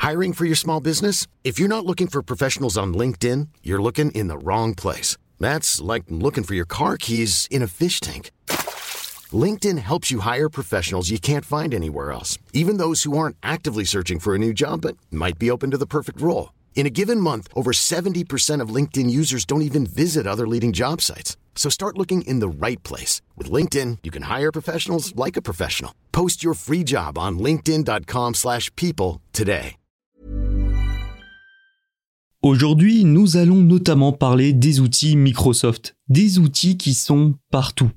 Hiring for your small business? If you're not looking for professionals on LinkedIn, you're looking in the wrong place. That's like looking for your car keys in a fish tank. LinkedIn helps you hire professionals you can't find anywhere else, even those who aren't actively searching for a new job but might be open to the perfect role. In a given month, over 70% of LinkedIn users don't even visit other leading job sites. So start looking in the right place. With LinkedIn, you can hire professionals like a professional. Post your free job on linkedin.com/people today. Aujourd'hui, nous allons notamment parler des outils Microsoft. Des outils qui sont partout.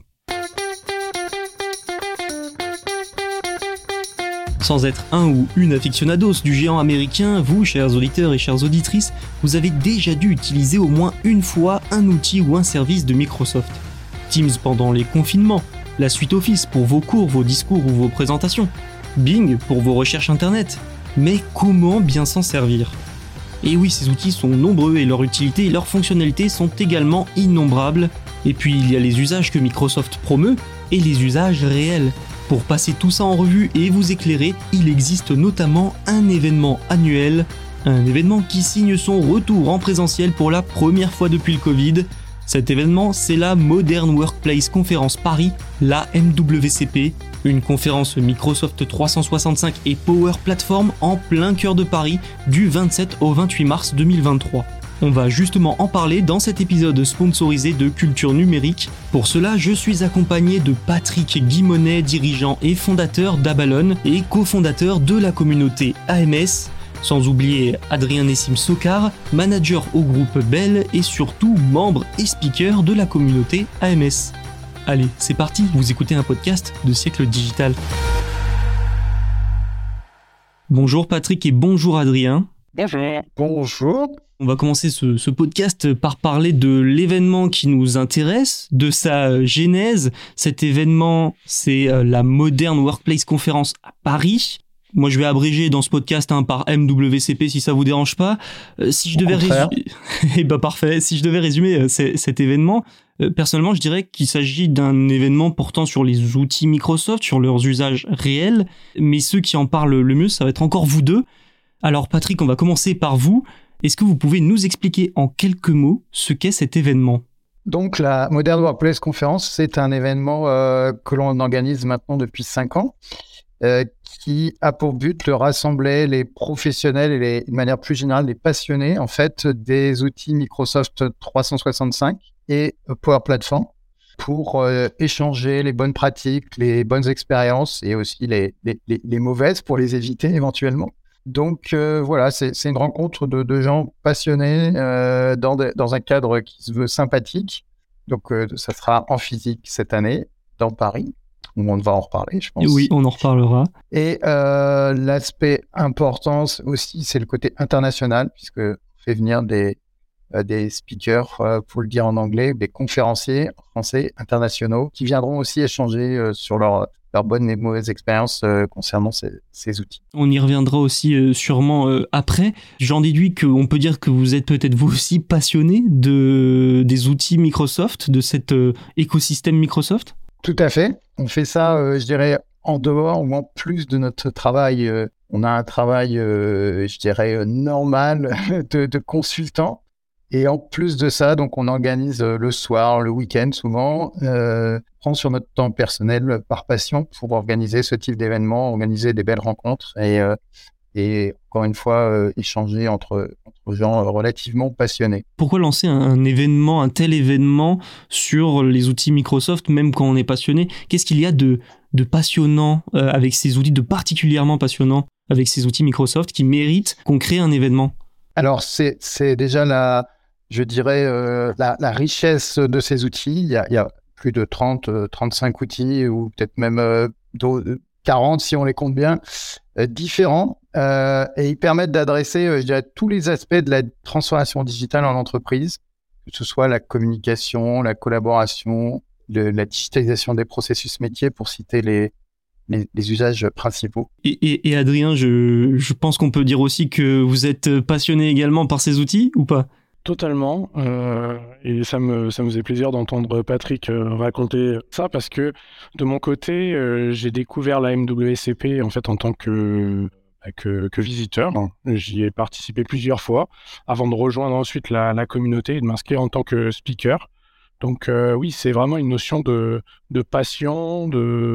Sans être un ou une aficionados du géant américain, vous, chers auditeurs et chères auditrices, vous avez déjà dû utiliser au moins une fois un outil ou un service de Microsoft. Teams pendant les confinements, la suite Office pour vos cours, vos discours ou vos présentations, Bing pour vos recherches internet. Mais comment bien s'en servir ? Et oui, ces outils sont nombreux et leur utilité et leurs fonctionnalités sont également innombrables. Et puis il y a les usages que Microsoft promeut et les usages réels. Pour passer tout ça en revue et vous éclairer, il existe notamment un événement annuel, un événement qui signe son retour en présentiel pour la première fois depuis le Covid. Cet événement, c'est la Modern Workplace Conference Paris, la MWCP, une conférence Microsoft 365 et Power Platform en plein cœur de Paris du 27 au 28 mars 2023. On va justement en parler dans cet épisode sponsorisé de Culture Numérique. Pour cela, je suis accompagné de Patrick Guimonet, dirigeant et fondateur d'Abalone et cofondateur de la communauté AMS, sans oublier Adrien Nessim-Sokar, manager au groupe Bell et surtout membre et speaker de la communauté AMS. Allez, c'est parti, vous écoutez un podcast de Siècle Digital. Bonjour Patrick et bonjour Adrien. Bonjour. On va commencer ce podcast par parler de l'événement qui nous intéresse, de sa genèse. Cet événement, c'est la Modern Workplace Conference à Paris. Moi, je vais abréger dans ce podcast par MWCP si ça vous dérange pas. Si je devais parfait. Si je devais résumer cet événement, personnellement, je dirais qu'il s'agit d'un événement portant sur les outils Microsoft, sur leurs usages réels. Mais ceux qui en parlent le mieux, ça va être encore vous deux. Alors Patrick, on va commencer par vous. Est-ce que vous pouvez nous expliquer en quelques mots ce qu'est cet événement ? Donc la Modern Workplace Conference, c'est un événement que l'on organise maintenant depuis 5 ans, qui a pour but de rassembler les professionnels et de manière plus générale les passionnés en fait des outils Microsoft 365 et Power Platform pour échanger les bonnes pratiques, les bonnes expériences et aussi les mauvaises pour les éviter éventuellement. Donc voilà, c'est une rencontre de gens passionnés dans un cadre qui se veut sympathique. Donc ça sera en physique cette année dans Paris. On va en reparler, je pense. Oui, on en reparlera. Et l'aspect important aussi, c'est le côté international, puisque on fait venir des speakers, pour le dire en anglais, des conférenciers français internationaux qui viendront aussi échanger sur leurs bonnes et mauvaises expériences concernant ces outils. On y reviendra aussi sûrement après. J'en déduis qu'on peut dire que vous êtes peut-être vous aussi passionné des outils Microsoft, de cet écosystème Microsoft ? Tout à fait. On fait ça, je dirais, en dehors ou en plus de notre travail. On a un travail, je dirais, normal de consultant. Et en plus de ça, donc on organise le soir, le week-end souvent, prend sur notre temps personnel par passion pour organiser ce type d'événement, organiser des belles rencontres et encore une fois échanger entre gens relativement passionnés. Pourquoi lancer un tel événement sur les outils Microsoft, même quand on est passionné ? Qu'est-ce qu'il y a de passionnant avec ces outils, de particulièrement passionnant avec ces outils Microsoft qui méritent qu'on crée un événement ? Alors c'est déjà la richesse de ces outils. Il y a plus de 35 outils ou peut-être même 40 si on les compte bien, différents. Et ils permettent d'adresser, je dirais, tous les aspects de la transformation digitale en entreprise, que ce soit la communication, la collaboration, la digitalisation des processus métiers, pour citer les usages principaux. Et Adrien, je pense qu'on peut dire aussi que vous êtes passionné également par ces outils, ou pas ? Totalement, et ça me faisait plaisir d'entendre Patrick raconter ça, parce que de mon côté, j'ai découvert la MWCP en fait en tant que que visiteur. J'y ai participé plusieurs fois avant de rejoindre ensuite la communauté et de m'inscrire en tant que speaker. Donc oui, c'est vraiment une notion de passion,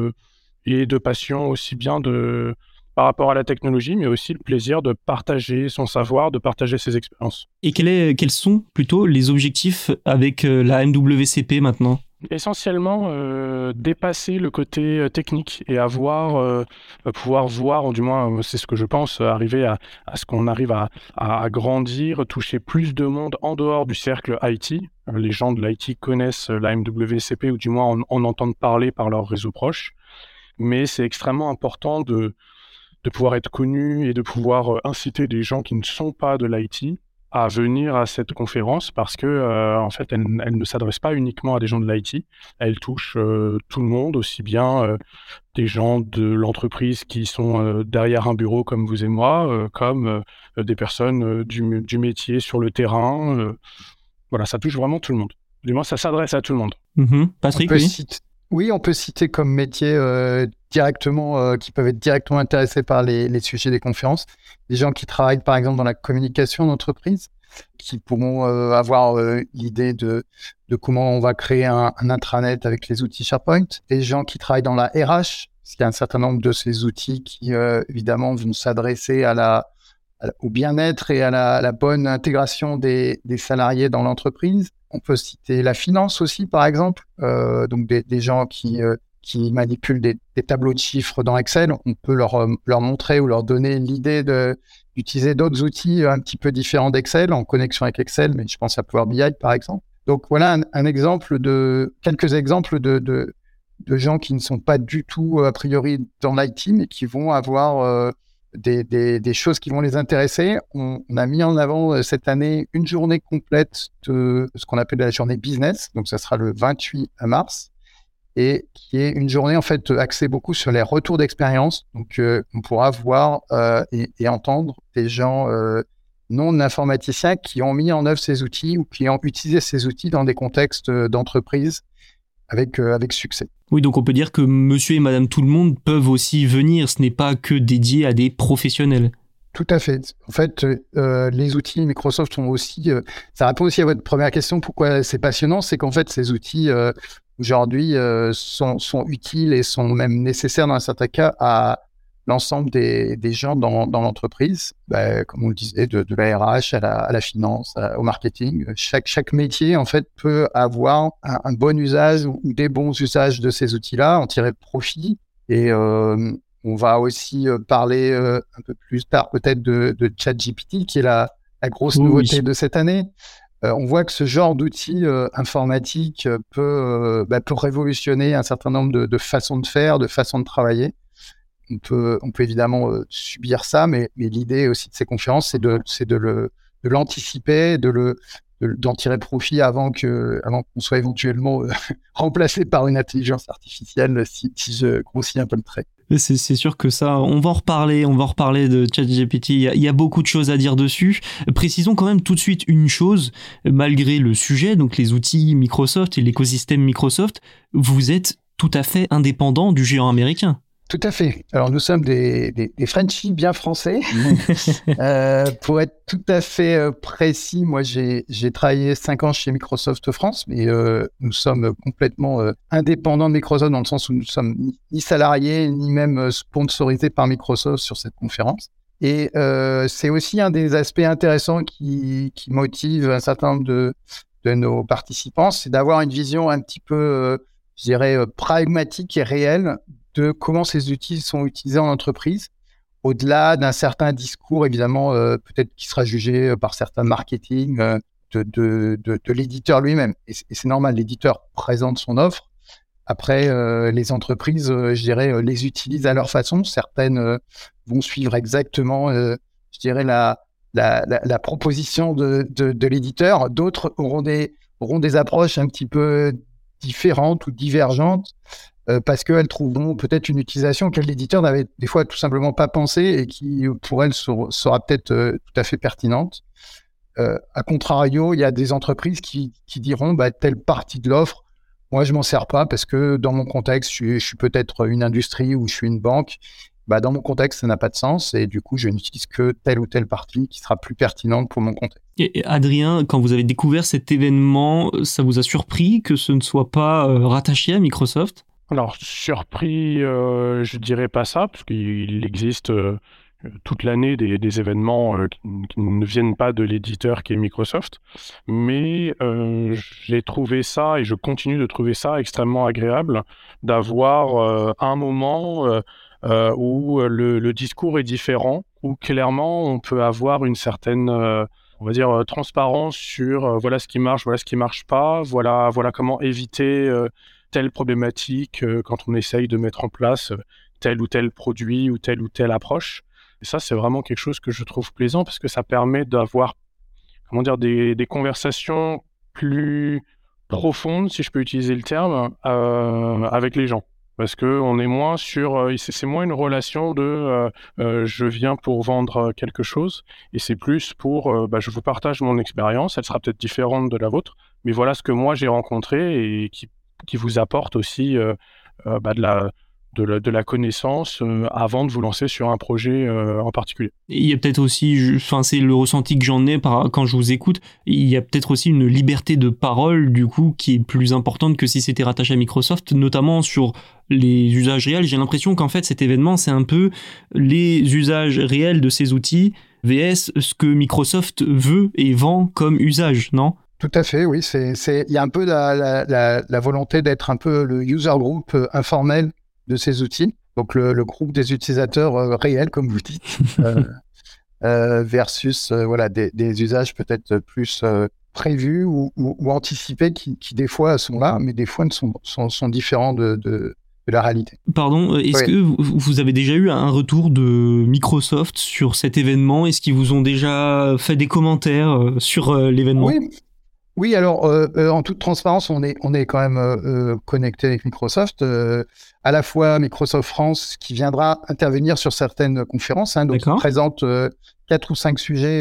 et de passion aussi bien par rapport à la technologie, mais aussi le plaisir de partager son savoir, de partager ses expériences. Et quels sont plutôt les objectifs avec la MWCP maintenant ? Essentiellement, dépasser le côté technique et pouvoir voir, ou du moins c'est ce que je pense, arriver à ce qu'on arrive à grandir, toucher plus de monde en dehors du cercle IT. Les gens de l'IT connaissent la MWCP, ou du moins en entendent parler par leurs réseaux proches. Mais c'est extrêmement important de pouvoir être connu et de pouvoir inciter des gens qui ne sont pas de l'IT à venir à cette conférence, parce que en fait, elle ne s'adresse pas uniquement à des gens de l'IT, elle touche tout le monde, aussi bien des gens de l'entreprise qui sont derrière un bureau comme vous et moi, comme des personnes du métier sur le terrain. Voilà, ça touche vraiment tout le monde. Du moins, ça s'adresse à tout le monde. Patrick, oui, on peut citer comme métier directement, qui peuvent être directement intéressés par les sujets des conférences. Des gens qui travaillent, par exemple, dans la communication d'entreprise, qui pourront avoir l'idée de comment on va créer un intranet avec les outils SharePoint. Des gens qui travaillent dans la RH, parce qu'il y a un certain nombre de ces outils qui, évidemment, vont s'adresser au bien-être et à la bonne intégration des salariés dans l'entreprise. On peut citer la finance aussi, par exemple. Donc, des gens qui manipulent des tableaux de chiffres dans Excel. On peut leur montrer ou leur donner l'idée d'utiliser d'autres outils un petit peu différents d'Excel, en connexion avec Excel, mais je pense à Power BI, par exemple. Donc, voilà quelques exemples de gens qui ne sont pas du tout, a priori, dans l'IT, mais qui vont avoir des choses qui vont les intéresser. On a mis en avant cette année une journée complète de ce qu'on appelle la journée business. Donc, ça sera le 28 mars. Et qui est une journée en fait axée beaucoup sur les retours d'expérience. Donc, on pourra voir et entendre des gens non informaticiens qui ont mis en œuvre ces outils ou qui ont utilisé ces outils dans des contextes d'entreprise avec succès. Oui, donc on peut dire que monsieur et madame tout le monde peuvent aussi venir. Ce n'est pas que dédié à des professionnels. Tout à fait. En fait, les outils Microsoft sont aussi... ça répond aussi à votre première question, pourquoi c'est passionnant. C'est qu'en fait, ces outils... aujourd'hui, sont utiles et sont même nécessaires dans un certain cas à l'ensemble des gens dans l'entreprise. Comme on le disait, de la RH à la finance, au marketing. Chaque métier, en fait, peut avoir un bon usage ou des bons usages de ces outils-là, en tirer profit. Et on va aussi parler un peu plus tard peut-être de ChatGPT, qui est la grosse nouveauté de cette année. On voit que ce genre d'outil informatique peut révolutionner un certain nombre de façons de faire, de façons de travailler. On peut évidemment subir ça, mais l'idée aussi de ces conférences, c'est de l'anticiper, d'en tirer profit avant qu'on soit éventuellement remplacé par une intelligence artificielle, si je grossis un peu le trait. C'est sûr que ça, on va en reparler de ChatGPT, il y a beaucoup de choses à dire dessus. Précisons quand même tout de suite une chose, malgré le sujet, donc les outils Microsoft et l'écosystème Microsoft, vous êtes tout à fait indépendant du géant américain. Tout à fait. Alors, nous sommes des Frenchies bien français. Pour être tout à fait précis, moi, j'ai travaillé 5 ans chez Microsoft France, mais nous sommes complètement indépendants de Microsoft dans le sens où nous sommes ni salariés, ni même sponsorisés par Microsoft sur cette conférence. Et c'est aussi un des aspects intéressants qui motive un certain nombre de nos participants, c'est d'avoir une vision un petit peu, je dirais, pragmatique et réelle de comment ces outils sont utilisés en entreprise, au-delà d'un certain discours, évidemment, peut-être qui sera jugé par certains marketing de l'éditeur lui-même. Et c'est normal, l'éditeur présente son offre. Après, les entreprises, je dirais, les utilisent à leur façon. Certaines vont suivre exactement, je dirais, la proposition de l'éditeur. D'autres auront des approches un petit peu différentes ou divergentes, parce qu'elles trouveront peut-être une utilisation que l'éditeur n'avait des fois tout simplement pas pensé et qui, pour elles, sera peut-être tout à fait pertinente. A contrario, il y a des entreprises qui diront telle partie de l'offre, moi, je m'en sers pas parce que dans mon contexte, je suis peut-être une industrie ou je suis une banque dans mon contexte, ça n'a pas de sens et du coup, je n'utilise que telle ou telle partie qui sera plus pertinente pour mon contexte. Et Adrien, quand vous avez découvert cet événement, ça vous a surpris que ce ne soit pas rattaché à Microsoft ? Alors, surpris, je dirais pas ça, parce qu'il existe toute l'année des événements qui ne viennent pas de l'éditeur qui est Microsoft, mais j'ai trouvé ça, et je continue de trouver ça extrêmement agréable, d'avoir un moment où le discours est différent, où clairement on peut avoir une certaine, on va dire, transparence sur voilà ce qui marche pas, voilà comment éviter telle problématique quand on essaye de mettre en place tel ou tel produit ou telle approche. Et ça, c'est vraiment quelque chose que je trouve plaisant parce que ça permet d'avoir, comment dire, des conversations plus profondes, si je peux utiliser le terme, avec les gens. Parce qu'on est moins sur... c'est moins une relation de je viens pour vendre quelque chose et c'est plus pour je vous partage mon expérience, elle sera peut-être différente de la vôtre, mais voilà ce que moi j'ai rencontré et qui vous apporte aussi de la connaissance avant de vous lancer sur un projet en particulier. Et il y a peut-être aussi, c'est le ressenti que j'en ai quand je vous écoute, il y a peut-être aussi une liberté de parole du coup qui est plus importante que si c'était rattaché à Microsoft, notamment sur les usages réels. J'ai l'impression qu'en fait cet événement c'est un peu les usages réels de ces outils vs ce que Microsoft veut et vend comme usage, non ? Tout à fait, oui. Il y a un peu la volonté d'être un peu le user group informel de ces outils. Donc, le groupe des utilisateurs réels, comme vous dites, versus des usages peut-être plus prévus ou anticipés qui des fois sont là, mais des fois sont différents de la réalité. Pardon, est-ce que vous avez déjà eu un retour de Microsoft sur cet événement ? Est-ce qu'ils vous ont déjà fait des commentaires sur l'événement ? Oui, alors en toute transparence, on est quand même connecté avec Microsoft. À la fois Microsoft France qui viendra intervenir sur certaines conférences, donc qui présente 4 ou 5 sujets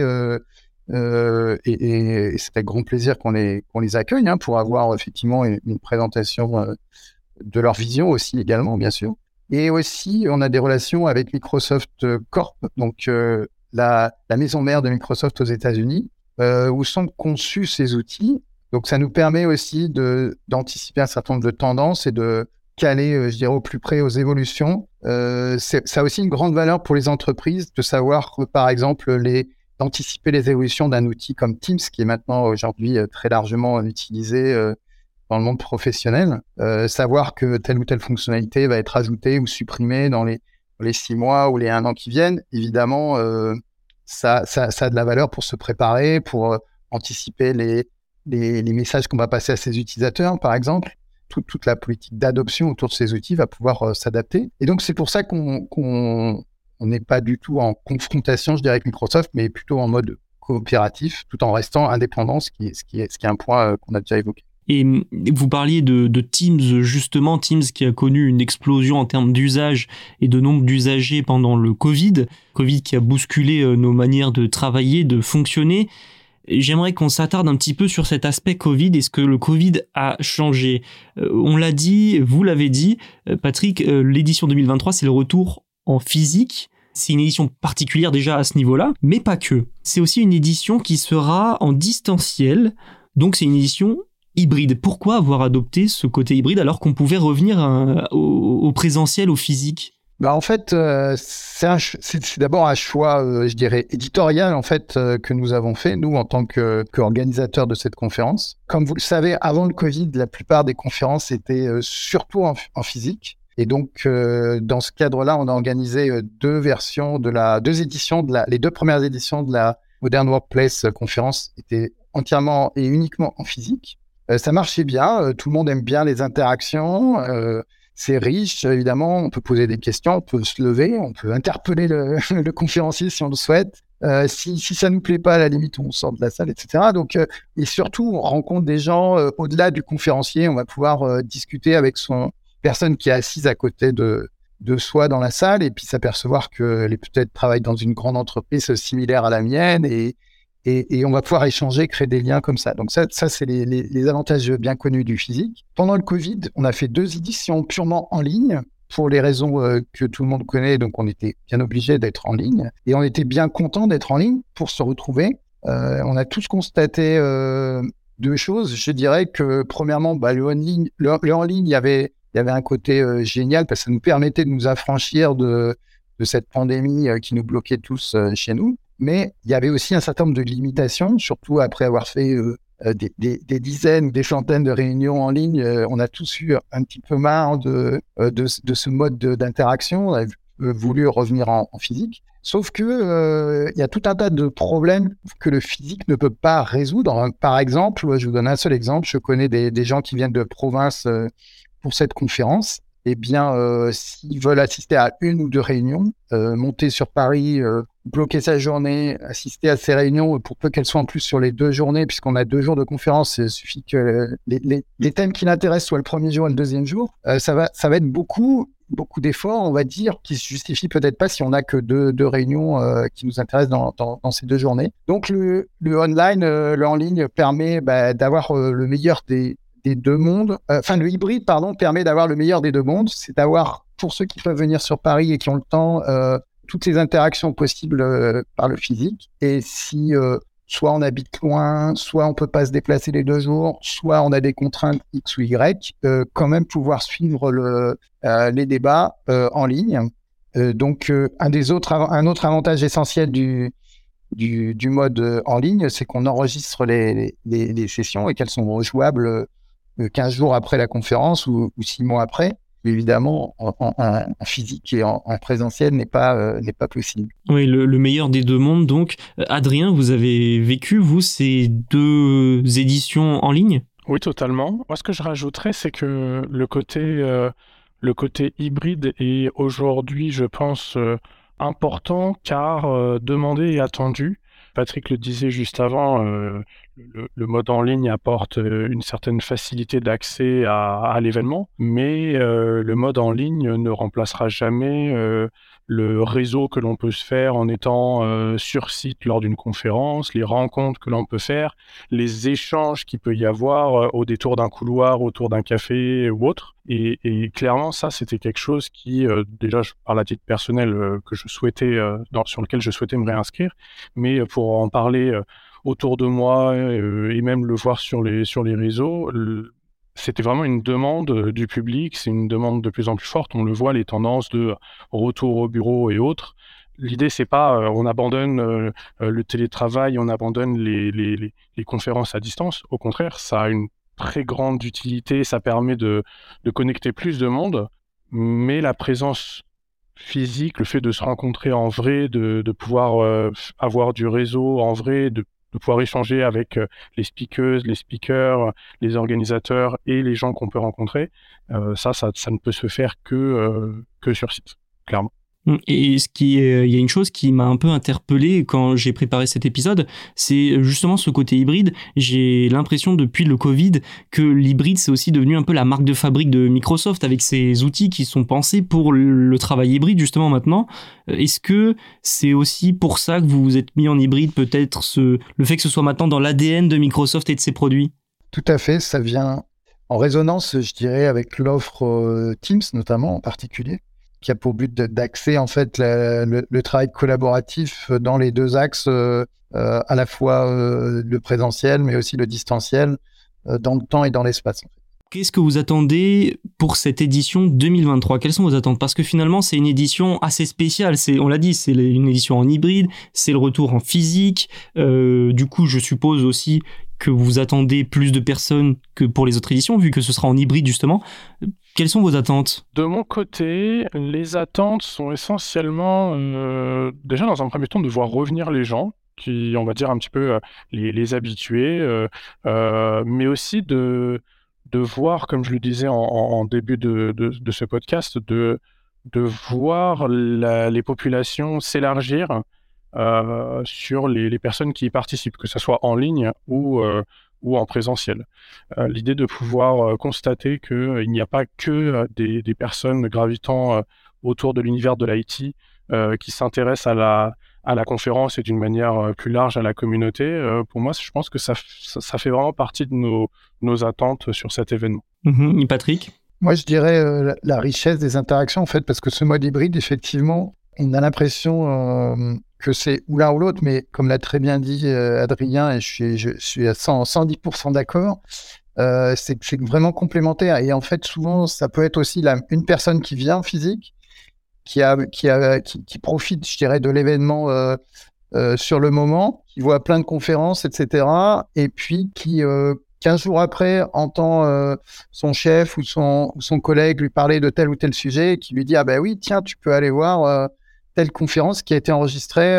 et c'est avec grand plaisir qu'on les accueille pour avoir effectivement une présentation de leur vision aussi également, bien sûr. Et aussi, on a des relations avec Microsoft Corp, donc la maison mère de Microsoft aux États-Unis, où sont conçus ces outils. Donc, ça nous permet aussi d'anticiper un certain nombre de tendances et de caler, je dirais, au plus près aux évolutions. Ça a aussi une grande valeur pour les entreprises de savoir, par exemple, d'anticiper les évolutions d'un outil comme Teams, qui est maintenant aujourd'hui très largement utilisé dans le monde professionnel. Savoir que telle ou telle fonctionnalité va être ajoutée ou supprimée dans les 6 mois ou les 1 an qui viennent, évidemment, ça a de la valeur pour se préparer, pour anticiper les messages qu'on va passer à ses utilisateurs, par exemple. Toute la politique d'adoption autour de ces outils va pouvoir s'adapter. Et donc, c'est pour ça qu'on n'est pas du tout en confrontation, je dirais, avec Microsoft, mais plutôt en mode coopératif, tout en restant indépendant, ce qui est un point qu'on a déjà évoqué. Et vous parliez de Teams, justement, Teams qui a connu une explosion en termes d'usage et de nombre d'usagers pendant le Covid qui a bousculé nos manières de travailler, de fonctionner. J'aimerais qu'on s'attarde un petit peu sur cet aspect Covid et ce que le Covid a changé. On l'a dit, vous l'avez dit, Patrick, l'édition 2023, c'est le retour en physique. C'est une édition particulière déjà à ce niveau-là, mais pas que. C'est aussi une édition qui sera en distanciel, donc c'est une édition hybride. Pourquoi avoir adopté ce côté hybride alors qu'on pouvait revenir au présentiel, au physique ? En fait, c'est d'abord un choix, je dirais, éditorial en fait, que nous avons fait, nous, en tant qu'organisateurs de cette conférence. Comme vous le savez, avant le Covid, la plupart des conférences étaient surtout en physique. Et donc, dans ce cadre-là, on a organisé deux éditions, les 2 premières éditions de la Modern Workplace conférence étaient entièrement et uniquement en physique. Ça marchait bien, tout le monde aime bien les interactions, c'est riche, évidemment, on peut poser des questions, on peut se lever, on peut interpeller le conférencier si on le souhaite. Si ça nous plaît pas, à la limite, on sort de la salle, etc. Donc, et surtout, on rencontre des gens au-delà du conférencier, on va pouvoir discuter avec personne qui est assise à côté de soi dans la salle et puis s'apercevoir qu'elle peut-être travaille dans une grande entreprise similaire à la mienne et on va pouvoir échanger, créer des liens comme ça. Donc ça c'est les avantages bien connus du physique. Pendant le Covid, on a fait 2 éditions purement en ligne pour les raisons que tout le monde connaît, donc on était bien obligé d'être en ligne et on était bien content d'être en ligne pour se retrouver. On a tous constaté deux choses. Je dirais que premièrement, le en ligne, il y avait un côté génial parce que ça nous permettait de nous affranchir de cette pandémie qui nous bloquait tous chez nous. Mais il y avait aussi un certain nombre de limitations, surtout après avoir fait des dizaines ou des centaines de réunions en ligne. On a tous eu un petit peu marre de ce mode d'interaction. On a voulu revenir en physique. Sauf que il y a tout un tas de problèmes que le physique ne peut pas résoudre. Par exemple, je vous donne un seul exemple. Je connais des gens qui viennent de province pour cette conférence. Eh bien, s'ils veulent assister à une ou deux réunions, monter sur Paris, bloquer sa journée, assister à ces réunions, pour peu qu'elles soient en plus sur les 2 journées, puisqu'on a 2 jours de conférence, il suffit que les thèmes qui l'intéressent soient le premier jour et le deuxième jour, ça va être beaucoup d'efforts, on va dire, qui se justifient peut-être pas si on n'a que deux réunions qui nous intéressent dans ces 2 journées. Donc, le online, le en ligne permet d'avoir le meilleur des 2 mondes. Le hybride, permet d'avoir le meilleur des 2 mondes. C'est d'avoir, pour ceux qui peuvent venir sur Paris et qui ont le temps, toutes les interactions possibles par le physique. Et si soit on habite loin, soit on peut pas se déplacer les 2 jours, soit on a des contraintes X ou Y, quand même pouvoir suivre les débats en ligne. Donc, un autre avantage essentiel du mode en ligne, c'est qu'on enregistre les sessions et qu'elles sont rejouables 15 jours après la conférence ou 6 mois après. Évidemment, en physique et en présentiel n'est pas possible. Oui, le meilleur des 2 mondes. Donc, Adrien, vous avez vécu, vous, ces 2 éditions en ligne ? Oui, totalement. Moi, ce que je rajouterais, c'est que le côté hybride est aujourd'hui, je pense, important car demandé et attendu. Patrick le disait juste avant, le mode en ligne apporte une certaine facilité d'accès à l'événement, mais le mode en ligne ne remplacera jamais le réseau que l'on peut se faire en étant sur site lors d'une conférence, les rencontres que l'on peut faire, les échanges qu'il peut y avoir au détour d'un couloir, autour d'un café ou autre. Et clairement, ça, c'était quelque chose qui, déjà, par la titre personnel, que je souhaitais, sur lequel je souhaitais me réinscrire, mais pour en parler autour de moi et même le voir sur les réseaux, c'était vraiment une demande du public, c'est une demande de plus en plus forte. On le voit, les tendances de retour au bureau et autres. L'idée, c'est pas on abandonne le télétravail, on abandonne les conférences à distance. Au contraire, ça a une très grande utilité, ça permet de connecter plus de monde, mais la présence physique, le fait de se rencontrer en vrai, de pouvoir avoir du réseau en vrai, de pouvoir échanger avec les speakers, les speakers, les organisateurs et les gens qu'on peut rencontrer, ça ne peut se faire que sur site, clairement. Et il y a une chose qui m'a un peu interpellé quand j'ai préparé cet épisode, c'est justement ce côté hybride. J'ai l'impression depuis le Covid que l'hybride c'est aussi devenu un peu la marque de fabrique de Microsoft avec ses outils qui sont pensés pour le travail hybride justement maintenant. Est-ce que c'est aussi pour ça que vous vous êtes mis en hybride, peut-être le fait que ce soit maintenant dans l'ADN de Microsoft et de ses produits ? Tout à fait, ça vient en résonance, je dirais, avec l'offre Teams notamment en particulier, qui a pour but d'axer en fait le travail collaboratif dans les 2 axes, à la fois le présentiel mais aussi le distanciel, dans le temps et dans l'espace. Qu'est-ce que vous attendez pour cette édition 2023 ? Quelles sont vos attentes ? Parce que finalement, c'est une édition assez spéciale. On l'a dit, c'est une édition en hybride, c'est le retour en physique. Du coup, je suppose aussi que vous attendez plus de personnes que pour les autres éditions, vu que ce sera en hybride justement. Quelles sont vos attentes ? De mon côté, les attentes sont essentiellement, déjà dans un premier temps, de voir revenir les gens, qui, on va dire, un petit peu les habitués, mais aussi de voir, comme je le disais en début de ce podcast, de voir les populations s'élargir sur les personnes qui y participent, que ce soit en ligne ou en présentiel. L'idée de pouvoir constater qu'il n'y a pas que des personnes gravitant autour de l'univers de l'IT qui s'intéressent à la conférence et d'une manière plus large à la communauté, pour moi, je pense que ça fait vraiment partie de nos attentes sur cet événement. Patrick ? Moi, je dirais la richesse des interactions, en fait, parce que ce mode hybride, effectivement, on a l'impression que c'est ou l'un ou l'autre, mais comme l'a très bien dit Adrien, et je suis à 110% d'accord, c'est vraiment complémentaire. Et en fait, souvent, ça peut être aussi une personne qui vient en physique, qui profite, je dirais, de l'événement sur le moment, qui voit plein de conférences, etc. Et puis qui, 15 jours après, entend son chef ou son collègue lui parler de tel ou tel sujet et qui lui dit « Ah ben oui, tiens, tu peux aller voir telle conférence qui a été enregistrée.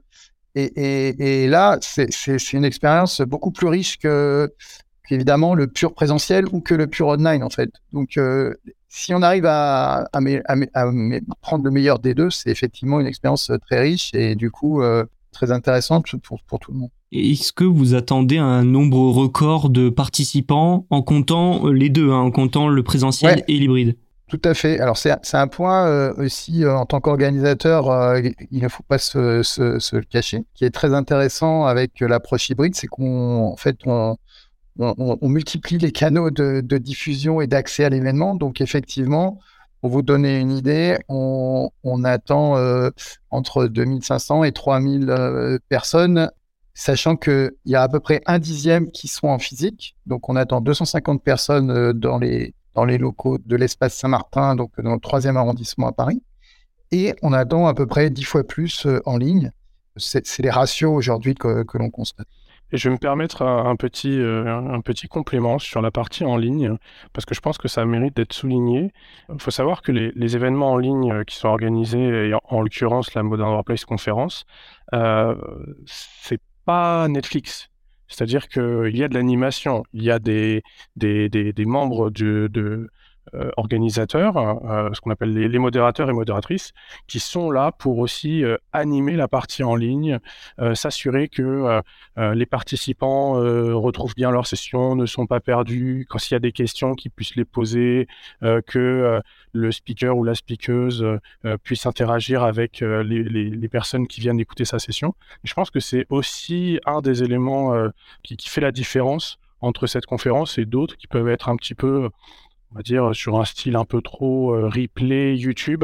Et là, c'est une expérience beaucoup plus riche qu'évidemment le pur présentiel ou que le pur online, en fait. Donc, si on arrive à prendre le meilleur des deux, c'est effectivement une expérience très riche et du coup très intéressante pour tout le monde. Est-ce que vous attendez un nombre record de participants en comptant les deux, en comptant le présentiel et l'hybride? Tout à fait. Alors, c'est un point aussi, en tant qu'organisateur, il ne faut pas se le cacher, qui est très intéressant avec l'approche hybride, c'est qu'on multiplie les canaux de diffusion et d'accès à l'événement. Donc, effectivement, pour vous donner une idée, on attend entre 2500 et 3000 personnes, sachant qu'il y a à peu près 1/10 qui sont en physique. Donc, on attend 250 personnes dans les locaux de l'espace Saint-Martin, donc dans le 3e arrondissement à Paris. Et on attend à peu près 10 fois plus en ligne. C'est les ratios aujourd'hui que l'on constate. Et je vais me permettre un petit complément sur la partie en ligne, parce que je pense que ça mérite d'être souligné. Il faut savoir que les événements en ligne qui sont organisés, et en l'occurrence la Modern Workplace Conference, c'est pas Netflix. C'est-à-dire qu'il y a de l'animation, il y a des membres organisateurs, ce qu'on appelle les modérateurs et modératrices, qui sont là pour aussi animer la partie en ligne, s'assurer que les participants retrouvent bien leur session, ne sont pas perdus, quand il y a des questions, qu'ils puissent les poser, que le speaker ou la speakeuse puisse interagir avec les personnes qui viennent écouter sa session. Et je pense que c'est aussi un des éléments qui fait la différence entre cette conférence et d'autres qui peuvent être un petit peu, on va dire, sur un style un peu trop replay YouTube,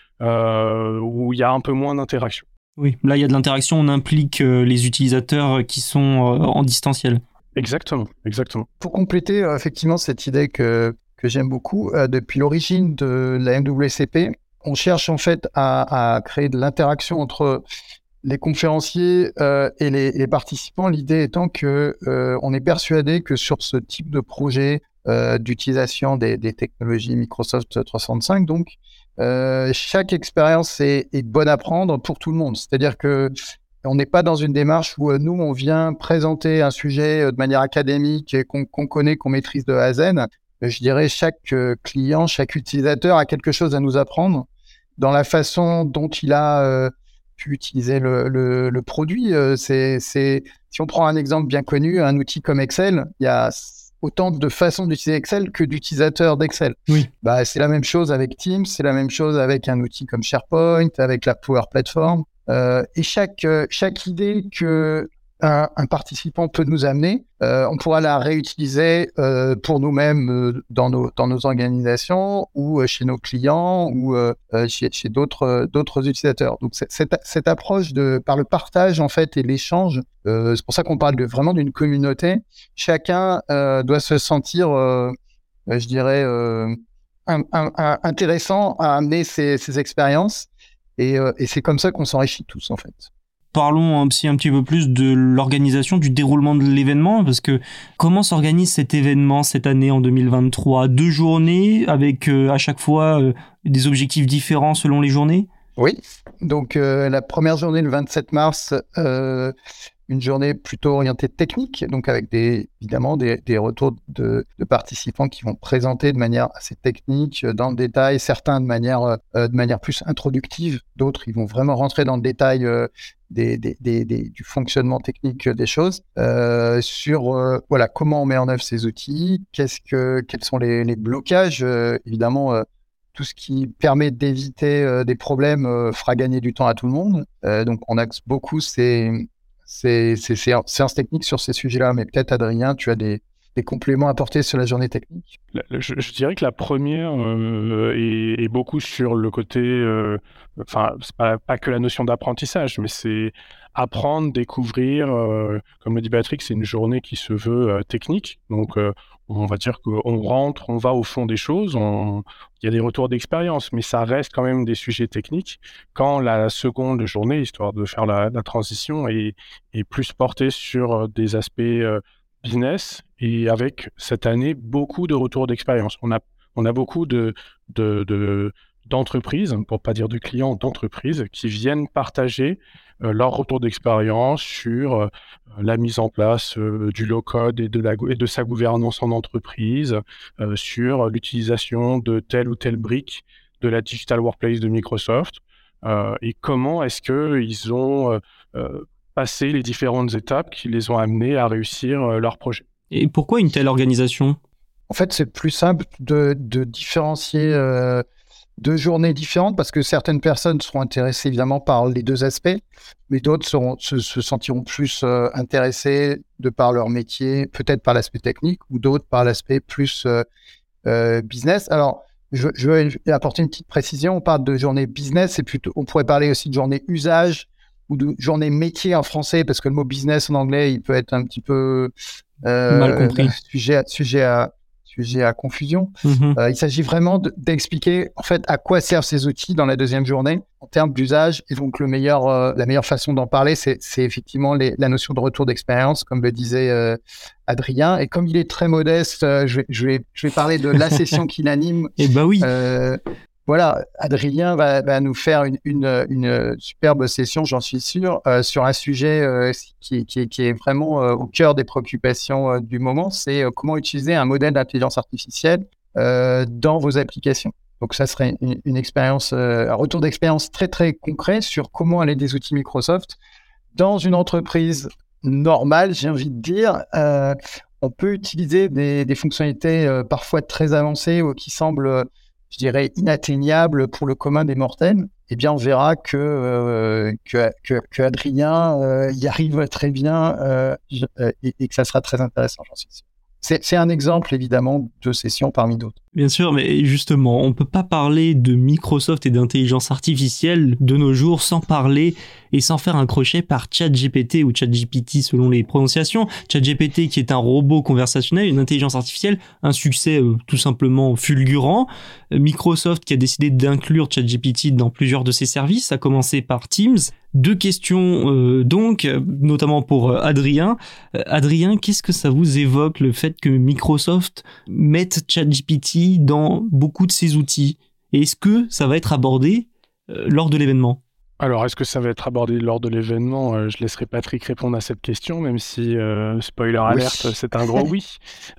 où il y a un peu moins d'interaction. Oui, là il y a de l'interaction, on implique les utilisateurs qui sont en distanciel. Exactement. Pour compléter effectivement cette idée que j'aime beaucoup, depuis l'origine de la MWCP, on cherche en fait à créer de l'interaction entre les conférenciers et les participants. L'idée étant que on est persuadé que sur ce type de projet d'utilisation des technologies Microsoft 365, donc chaque expérience est bonne à prendre pour tout le monde. C'est-à-dire que on n'est pas dans une démarche où nous, on vient présenter un sujet de manière académique et qu'on connaît, qu'on maîtrise de A à Z. Je dirais chaque client, chaque utilisateur a quelque chose à nous apprendre dans la façon dont il a pu utiliser le produit. Si on prend un exemple bien connu, un outil comme Excel, il y a autant de façons d'utiliser Excel que d'utilisateurs d'Excel. Oui. C'est la même chose avec Teams, c'est la même chose avec un outil comme SharePoint, avec la Power Platform. Et chaque idée que un participant peut nous amener, on pourra la réutiliser pour nous-mêmes dans nos organisations ou chez nos clients ou chez d'autres utilisateurs. Donc cette approche par le partage en fait et l'échange, c'est pour ça qu'on parle vraiment d'une communauté. Chacun doit se sentir, je dirais, intéressant à amener ses expériences et c'est comme ça qu'on s'enrichit tous en fait. Parlons aussi un petit peu plus de l'organisation, du déroulement de l'événement, parce que comment s'organise cet événement cette année en 2023 ? 2 journées avec à chaque fois des objectifs différents selon les journées ? Oui, donc la première journée, le 27 mars, une journée plutôt orientée technique, donc avec évidemment des retours de participants qui vont présenter de manière assez technique, dans le détail, certains de manière plus introductive, d'autres ils vont vraiment rentrer dans le détail du fonctionnement technique des choses, sur comment on met en œuvre ces outils, quels sont les blocages, évidemment. Tout ce qui permet d'éviter des problèmes fera gagner du temps à tout le monde. Donc, on axe beaucoup ces séances techniques sur ces sujets-là. Mais peut-être, Adrien, tu as des des compléments apportés sur la journée technique? Je dirais que la première est beaucoup sur le côté, enfin, c'est pas que la notion d'apprentissage, mais c'est apprendre, découvrir. Comme le dit Patrick, c'est une journée qui se veut technique. Donc, on va dire qu'on rentre, on va au fond des choses, il y a des retours d'expérience, mais ça reste quand même des sujets techniques. Quand la seconde journée, histoire de faire la transition, est plus portée sur des aspects business, et avec cette année beaucoup de retours d'expérience. On a beaucoup d'entreprises, pour pas dire de clients, d'entreprises qui viennent partager leur retour d'expérience sur la mise en place du low-code et de sa gouvernance en entreprise, sur l'utilisation de telle ou telle brique de la Digital Workplace de Microsoft, et comment est-ce qu'ils ont passé les différentes étapes qui les ont amenés à réussir leur projet. Et pourquoi une telle organisation ? En fait, c'est plus simple de différencier deux journées différentes parce que certaines personnes seront intéressées évidemment par les deux aspects, mais d'autres se sentiront plus intéressées de par leur métier, peut-être par l'aspect technique ou d'autres par l'aspect plus business. Alors, je veux apporter une petite précision. On parle de journée business, on pourrait parler aussi de journée usage ou de journée métier en français parce que le mot business en anglais, il peut être un petit peu mal compris. Sujet à confusion. Il s'agit vraiment d'expliquer en fait à quoi servent ces outils dans la deuxième journée en termes d'usage. Et donc la meilleure façon d'en parler, c'est effectivement la notion de retour d'expérience, comme le disait Adrien. Et comme il est très modeste, je vais parler de la session qu'il anime. Eh ben oui. Voilà, Adrien va nous faire une superbe session, j'en suis sûr, sur un sujet qui est vraiment au cœur des préoccupations du moment, c'est comment utiliser un modèle d'intelligence artificielle dans vos applications. Donc ça serait une expérience, un retour d'expérience très très concret sur comment aller des outils Microsoft dans une entreprise normale, j'ai envie de dire. On peut utiliser des fonctionnalités parfois très avancées ou qui semblent je dirais, inatteignable pour le commun des mortels, eh bien, on verra que Adrien y arrive très bien et que ça sera très intéressant, j'en suis sûr. C'est un exemple, évidemment, de session parmi d'autres. Bien sûr, mais justement, on ne peut pas parler de Microsoft et d'intelligence artificielle de nos jours sans parler et sans faire un crochet par ChatGPT ou ChatGPT selon les prononciations. ChatGPT qui est un robot conversationnel, une intelligence artificielle, un succès tout simplement fulgurant. Microsoft qui a décidé d'inclure ChatGPT dans plusieurs de ses services, à commencer par Teams. Deux questions donc, notamment pour Adrien. Adrien, qu'est-ce que ça vous évoque le fait que Microsoft mette ChatGPT dans beaucoup de ses outils? Et est-ce que ça va être abordé lors de l'événement? Alors, est-ce que ça va être abordé lors de l'événement? Je laisserai Patrick répondre à cette question, même si, spoiler alert, oui. C'est un gros oui.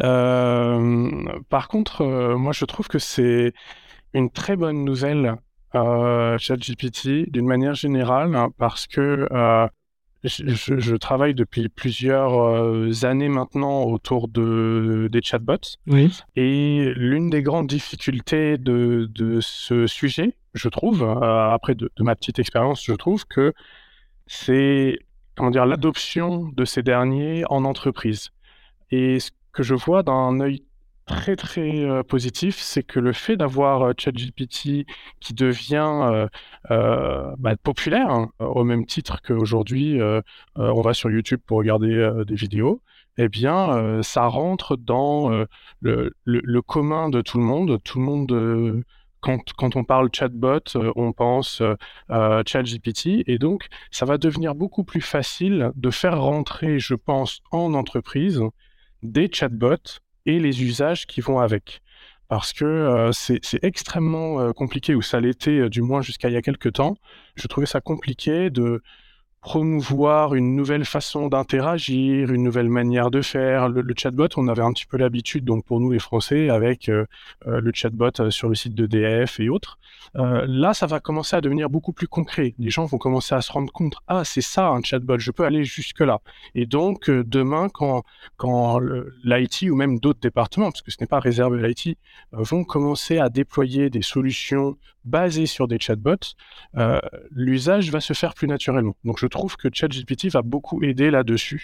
Par contre, moi, je trouve que c'est une très bonne nouvelle, ChatGPT, d'une manière générale, hein, parce que je travaille depuis plusieurs années maintenant autour des chatbots. Oui. Et l'une des grandes difficultés de ce sujet, je trouve, après de ma petite expérience, je trouve que c'est l'adoption de ces derniers en entreprise. Et ce que je vois d'un œil très très positif, c'est que le fait d'avoir ChatGPT qui devient populaire, hein, au même titre qu'aujourd'hui on va sur YouTube pour regarder des vidéos, eh bien ça rentre dans le commun de tout le monde. Tout le monde, quand on parle chatbot, on pense ChatGPT, et donc ça va devenir beaucoup plus facile de faire rentrer, je pense, en entreprise des chatbots et les usages qui vont avec. Parce que c'est extrêmement compliqué, ou ça l'était du moins jusqu'à il y a quelques temps. Je trouvais ça compliqué de promouvoir une nouvelle façon d'interagir, une nouvelle manière de faire. Le chatbot, on avait un petit peu l'habitude, donc pour nous les Français, avec le chatbot sur le site d'EDF et autres. Là, ça va commencer à devenir beaucoup plus concret. Les gens vont commencer à se rendre compte, ah, c'est ça un chatbot, je peux aller jusque-là. Et donc, demain, quand l'IT ou même d'autres départements, parce que ce n'est pas réservé à l'IT, vont commencer à déployer des solutions basées sur des chatbots, l'usage va se faire plus naturellement. Donc, je trouve que ChatGPT va beaucoup aider là-dessus,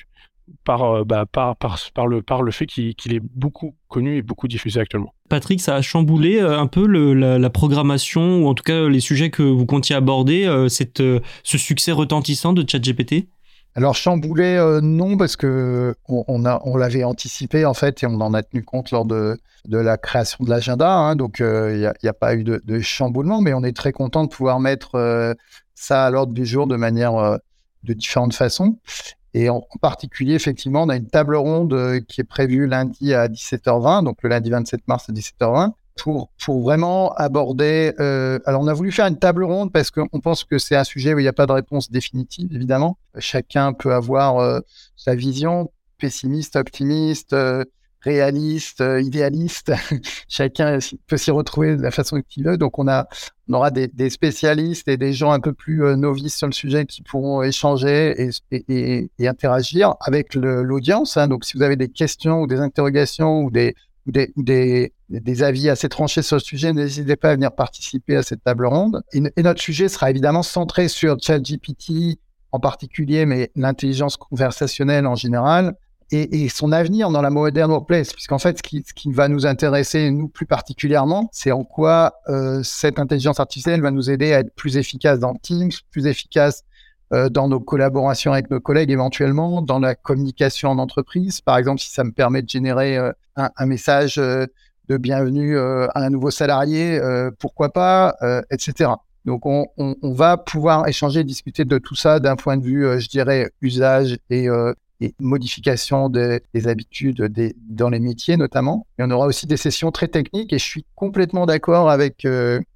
par le fait qu'il est beaucoup connu et beaucoup diffusé actuellement. Patrick, ça a chamboulé un peu la programmation, ou en tout cas les sujets que vous comptiez aborder, ce succès retentissant de ChatGPT? Alors chamboulé, non, parce que on l'avait anticipé en fait et on en a tenu compte lors de la création de l'agenda, hein, donc il y a pas eu de chamboulement, mais on est très content de pouvoir mettre ça à l'ordre du jour de manière de différentes façons. Et en particulier, effectivement, on a une table ronde qui est prévue lundi à 17h20, donc le lundi 27 mars à 17h20, pour vraiment aborder... alors, on a voulu faire une table ronde parce qu'on pense que c'est un sujet où il n'y a pas de réponse définitive, évidemment. Chacun peut avoir sa vision, pessimiste, optimiste, réaliste, idéaliste. Chacun peut s'y retrouver de la façon qu'il veut. Donc, on aura des spécialistes et des gens un peu plus novices sur le sujet qui pourront échanger et interagir avec l'audience, hein. Donc, si vous avez des questions ou des interrogations ou des avis assez tranchés sur le sujet, n'hésitez pas à venir participer à cette table ronde. Et notre sujet sera évidemment centré sur ChatGPT en particulier, mais l'intelligence conversationnelle en général, et son avenir dans la modern workplace, puisqu'en fait, ce qui va nous intéresser, nous plus particulièrement, c'est en quoi cette intelligence artificielle va nous aider à être plus efficace dans Teams, plus efficace dans nos collaborations avec nos collègues éventuellement, dans la communication en entreprise. Par exemple, si ça me permet de générer un message de bienvenue à un nouveau salarié, pourquoi pas, etc. Donc, on va pouvoir échanger et discuter de tout ça d'un point de vue, je dirais, usage et modification des habitudes dans les métiers notamment. Et on aura aussi des sessions très techniques et je suis complètement d'accord avec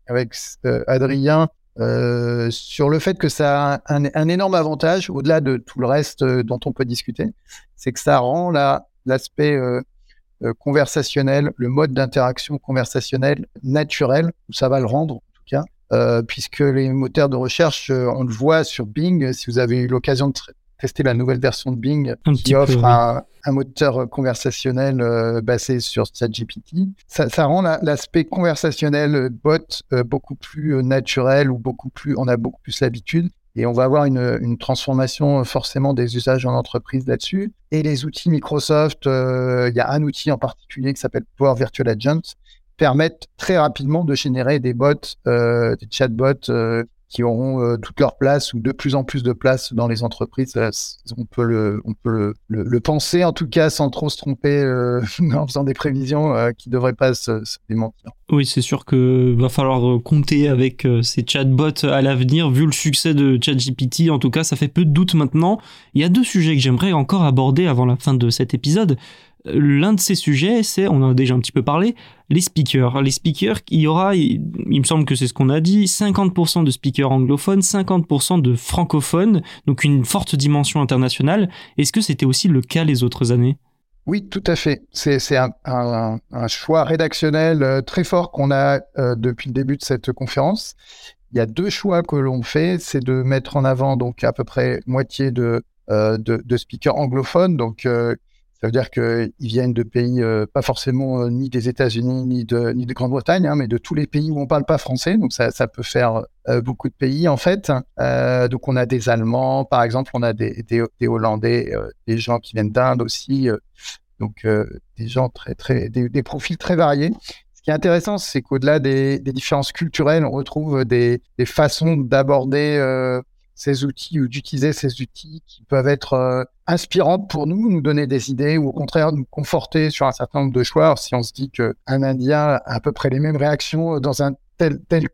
Adrien sur le fait que ça a un énorme avantage, au-delà de tout le reste dont on peut discuter, c'est que ça rend l'aspect conversationnel, le mode d'interaction conversationnel naturel, ça va le rendre en tout cas, puisque les moteurs de recherche, on le voit sur Bing, si vous avez eu l'occasion de tester la nouvelle version de Bing qui offre un moteur conversationnel basé sur ChatGPT. Ça rend l'aspect conversationnel bot beaucoup plus naturel ou on a beaucoup plus l'habitude et on va avoir une transformation forcément des usages en entreprise là-dessus. Et les outils Microsoft, il y a un outil en particulier qui s'appelle Power Virtual Agent, permettent très rapidement de générer des bots, des chatbots qui auront toute leur place ou de plus en plus de place dans les entreprises. On peut le penser, en tout cas, sans trop se tromper en faisant des prévisions qui ne devraient pas se démentir. Oui, c'est sûr qu'il va falloir compter avec ces chatbots à l'avenir, vu le succès de ChatGPT. En tout cas, ça fait peu de doute maintenant. Il y a 2 sujets que j'aimerais encore aborder avant la fin de cet épisode. L'un de ces sujets, on en a déjà un petit peu parlé, les speakers. Les speakers, il me semble que c'est ce qu'on a dit, 50% de speakers anglophones, 50% de francophones, donc une forte dimension internationale. Est-ce que c'était aussi le cas les autres années ? Oui, tout à fait. C'est un choix rédactionnel très fort qu'on a depuis le début de cette conférence. Il y a 2 choix que l'on fait, c'est de mettre en avant donc à peu près moitié de speakers anglophones, donc ça veut dire qu'ils viennent de pays pas forcément ni des États-Unis ni de Grande-Bretagne, hein, mais de tous les pays où on parle pas français. Donc ça peut faire beaucoup de pays en fait. Donc on a des Allemands, par exemple, on a des Hollandais, des gens qui viennent d'Inde aussi. Donc des gens des profils très variés. Ce qui est intéressant, c'est qu'au-delà des différences culturelles, on retrouve des façons d'aborder ces outils ou d'utiliser ces outils qui peuvent être inspirantes pour nous donner des idées ou au contraire nous conforter sur un certain nombre de choix. Alors, si on se dit qu'un Indien a à peu près les mêmes réactions dans un tel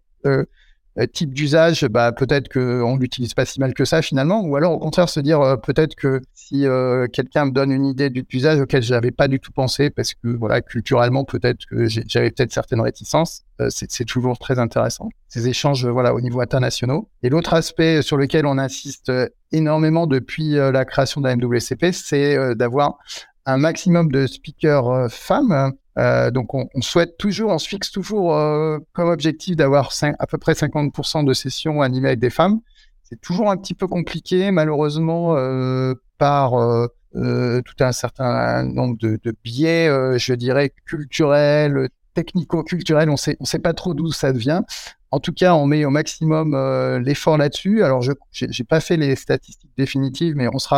type d'usage, peut-être qu'on l'utilise pas si mal que ça finalement, ou alors au contraire se dire peut-être que si quelqu'un me donne une idée d'usage auquel j'avais pas du tout pensé parce que voilà culturellement peut-être que j'avais peut-être certaines réticences, c'est toujours très intéressant ces échanges au niveau international. Et l'autre aspect sur lequel on insiste énormément depuis la création de la MWCP, c'est d'avoir un maximum de speakers femmes. Donc on se fixe toujours comme objectif d'avoir à peu près 50% de sessions animées avec des femmes. C'est toujours un petit peu compliqué, malheureusement, par tout un certain nombre de biais, je dirais, culturels, technico-culturels. On sait pas trop d'où ça vient. En tout cas, on met au maximum l'effort là-dessus. Alors, j'ai pas fait les statistiques définitives, mais on sera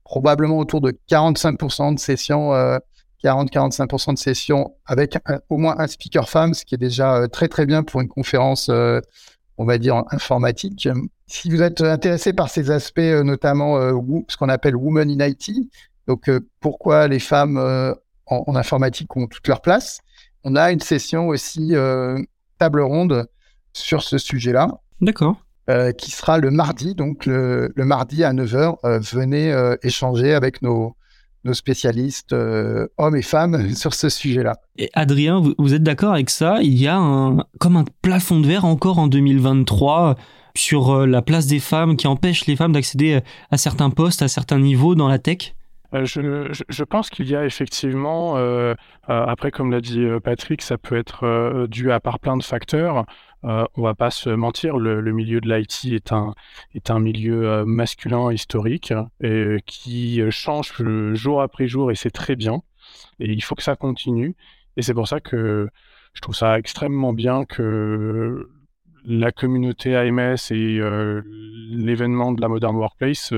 probablement autour de 45% de sessions, 40-45% de sessions avec au moins un speaker femme, ce qui est déjà très très bien pour une conférence, on va dire, informatique. Si vous êtes intéressé par ces aspects, notamment ce qu'on appelle Women in IT, donc pourquoi les femmes en informatique ont toute leur place, on a une session aussi table ronde sur ce sujet-là. D'accord. Qui sera le mardi, donc le mardi à 9h. Venez échanger avec nos spécialistes, hommes et femmes, sur ce sujet-là. Et Adrien, vous êtes d'accord avec ça? Il y a comme un plafond de verre encore en 2023 sur la place des femmes qui empêche les femmes d'accéder à certains postes, à certains niveaux dans la tech? Je pense qu'il y a effectivement, après comme l'a dit Patrick, ça peut être dû à plein de facteurs. On va pas se mentir, le milieu de l'IT est un milieu masculin historique et qui change jour après jour, et c'est très bien. Et il faut que ça continue. Et c'est pour ça que je trouve ça extrêmement bien que la communauté AMS et l'événement de la Modern Workplace,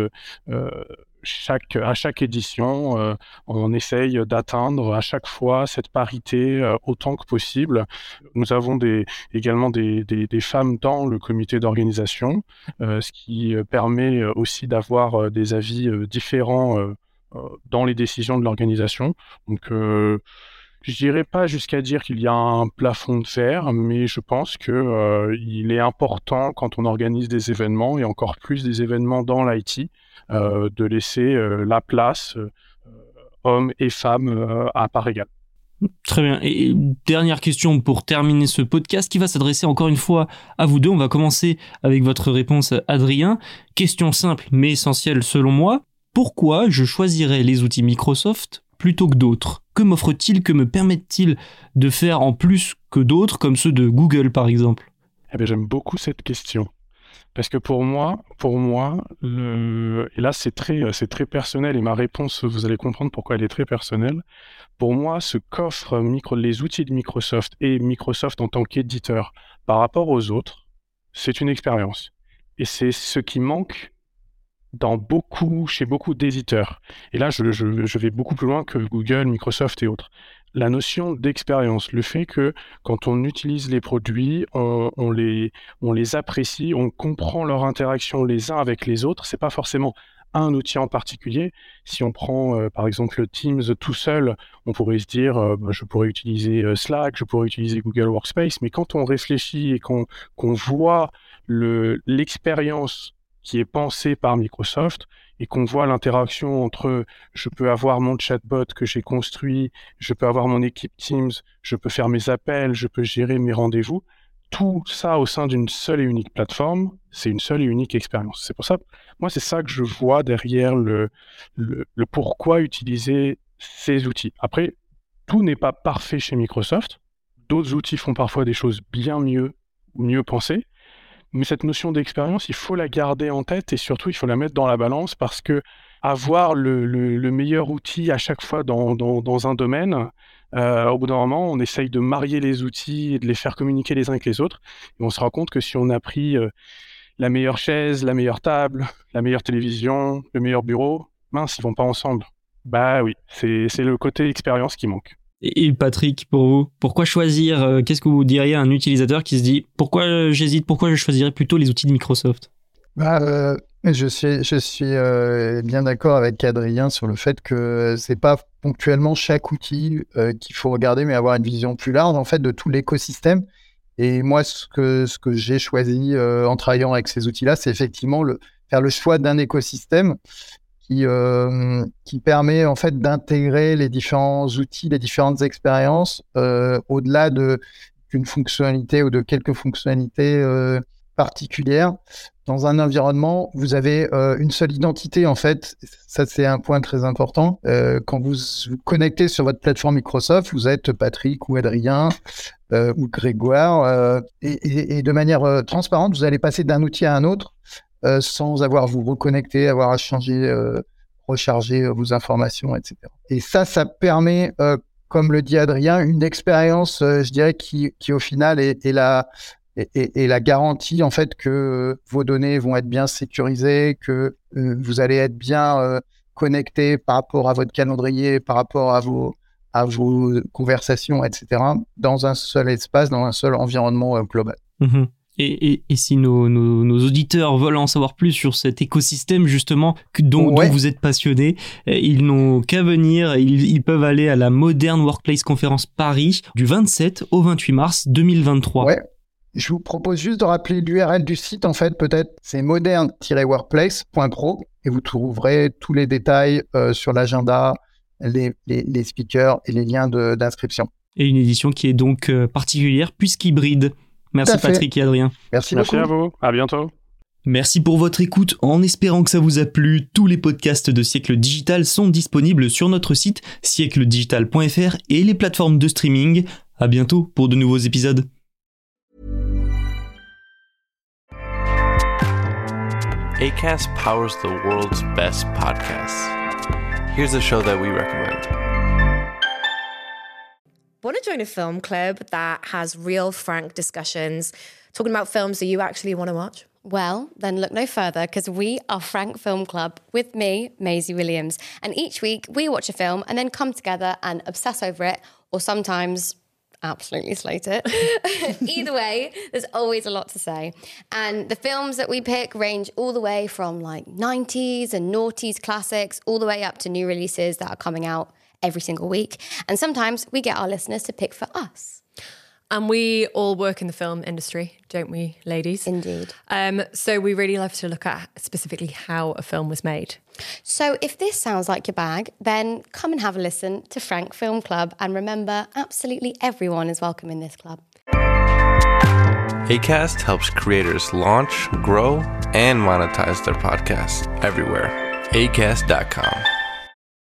à chaque édition, on essaye d'atteindre à chaque fois cette parité autant que possible. Nous avons également des femmes dans le comité d'organisation, ce qui permet aussi d'avoir des avis différents dans les décisions de l'organisation. Donc, je dirais pas jusqu'à dire qu'il y a un plafond de verre, mais je pense que il est important quand on organise des événements, et encore plus des événements dans l'IT, de laisser la place hommes et femmes à part égale. Très bien. Et dernière question pour terminer ce podcast qui va s'adresser encore une fois à vous deux. On va commencer avec votre réponse, Adrien. Question simple mais essentielle selon moi. Pourquoi je choisirais les outils Microsoft plutôt que d'autres? Que m'offre-t-il, que me permettent-ils de faire en plus que d'autres, comme ceux de Google par exemple? Eh bien, j'aime beaucoup cette question. Parce que pour moi, et là c'est très personnel, et ma réponse, vous allez comprendre pourquoi elle est très personnelle. Pour moi, ce qu'offrent les outils de Microsoft et Microsoft en tant qu'éditeur par rapport aux autres, c'est une expérience. Et c'est ce qui manque chez beaucoup d'éditeurs. Et là, je vais beaucoup plus loin que Google, Microsoft et autres. La notion d'expérience, le fait que quand on utilise les produits, on les apprécie, on comprend leur interaction les uns avec les autres. C'est pas forcément un outil en particulier. Si on prend par exemple Teams tout seul, on pourrait se dire je pourrais utiliser Slack, je pourrais utiliser Google Workspace, mais quand on réfléchit et qu'on voit l'expérience qui est pensée par Microsoft, et qu'on voit l'interaction entre je peux avoir mon chatbot que j'ai construit, je peux avoir mon équipe Teams, je peux faire mes appels, je peux gérer mes rendez-vous, tout ça au sein d'une seule et unique plateforme, c'est une seule et unique expérience. C'est pour ça, moi, c'est ça que je vois derrière le pourquoi utiliser ces outils. Après, tout n'est pas parfait chez Microsoft. D'autres outils font parfois des choses bien mieux pensées. Mais cette notion d'expérience, il faut la garder en tête, et surtout, il faut la mettre dans la balance, parce que avoir le meilleur outil à chaque fois dans un domaine, au bout d'un moment, on essaye de marier les outils et de les faire communiquer les uns avec les autres. Et on se rend compte que si on a pris la meilleure chaise, la meilleure table, la meilleure télévision, le meilleur bureau, mince, ils vont pas ensemble. Bah oui, c'est le côté expérience qui manque. Et Patrick, pour vous, pourquoi choisir? Qu'est-ce que vous diriez à un utilisateur qui se dit pourquoi j'hésite, pourquoi je choisirais plutôt les outils de Microsoft? Je suis bien d'accord avec Adrien sur le fait que c'est pas ponctuellement chaque outil qu'il faut regarder, mais avoir une vision plus large en fait de tout l'écosystème. Et moi, ce que j'ai choisi en travaillant avec ces outils-là, c'est effectivement faire le choix d'un écosystème qui permet en fait d'intégrer les différents outils, les différentes expériences au-delà d'une fonctionnalité ou de quelques fonctionnalités particulières. Dans un environnement, vous avez une seule identité en fait. Ça, c'est un point très important. Quand vous vous connectez sur votre plateforme Microsoft, vous êtes Patrick ou Adrien ou Grégoire et de manière transparente, vous allez passer d'un outil à un autre sans avoir à vous reconnecter, avoir à changer, recharger vos informations, etc. Et ça permet, comme le dit Adrien, une expérience, je dirais, qui au final est la garantie en fait que vos données vont être bien sécurisées, que vous allez être bien connectés par rapport à votre calendrier, par rapport à vos conversations, etc., dans un seul espace, dans un seul environnement global. Mmh. Et si nos auditeurs veulent en savoir plus sur cet écosystème justement dont vous êtes passionné, ils n'ont qu'à venir, ils peuvent aller à la Modern Workplace Conference Paris du 27 au 28 mars 2023. Ouais, je vous propose juste de rappeler l'URL du site, en fait, peut-être, c'est modern-workplace.pro et vous trouverez tous les détails sur l'agenda, les speakers et les liens d'inscription. Et une édition qui est donc particulière puisqu'hybride. Merci Patrick et Adrien. Merci beaucoup. Merci à vous. À bientôt. Merci pour votre écoute. En espérant que ça vous a plu, tous les podcasts de Siècle Digital sont disponibles sur notre site siècledigital.fr et les plateformes de streaming. À bientôt pour de nouveaux épisodes. Acast powers the world's best podcasts. Here's a show that we recommend. Want to join a film club that has real, frank discussions, talking about films that you actually want to watch? Well, then look no further, because we are Frank Film Club with me, Maisie Williams. And each week we watch a film and then come together and obsess over it, or sometimes absolutely slate it. Either way, there's always a lot to say. And the films that we pick range all the way from like 90s and noughties classics, all the way up to new releases that are coming out every single week. And sometimes we get our listeners to pick for us. And we all work in the film industry, don't we, ladies? Indeed. So we really love to look at specifically how a film was made. So if this sounds like your bag, then come and have a listen to Frank Film Club. And remember, absolutely everyone is welcome in this club. Acast helps creators launch, grow, and monetize their podcasts everywhere. Acast.com.